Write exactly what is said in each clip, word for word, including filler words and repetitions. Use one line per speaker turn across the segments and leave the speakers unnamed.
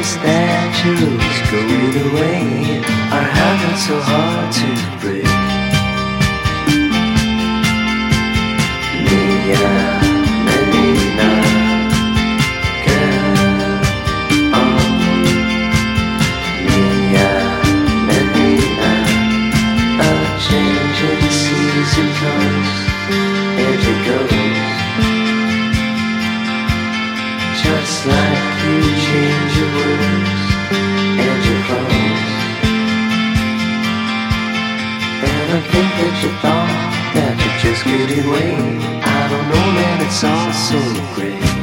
promise that you'll go either way. Our hearts are so hard to break. Mia, Melina, girl, oh. Mia, Melina, a changing season comes and it goes. Just like you change your words and your clothes. And I think that you thought that you just couldn't wait. I don't know, man, it's all so great.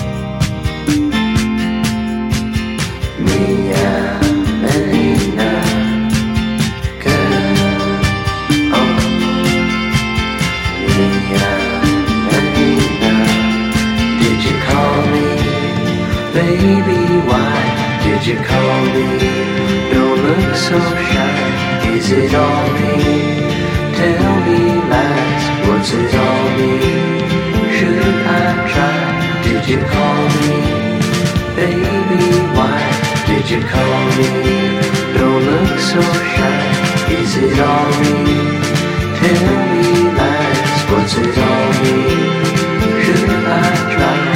Mia, Melina, girl, oh. Mia, Melina, did you call me? Baby, why did you call me? Don't look so shy. Is it all me? Tell me lies. What's it all mean? Should I try? Did you call me? Baby, why did you call me? Don't look so shy. Is it all me? Tell me lies. What's it all mean? Should I try?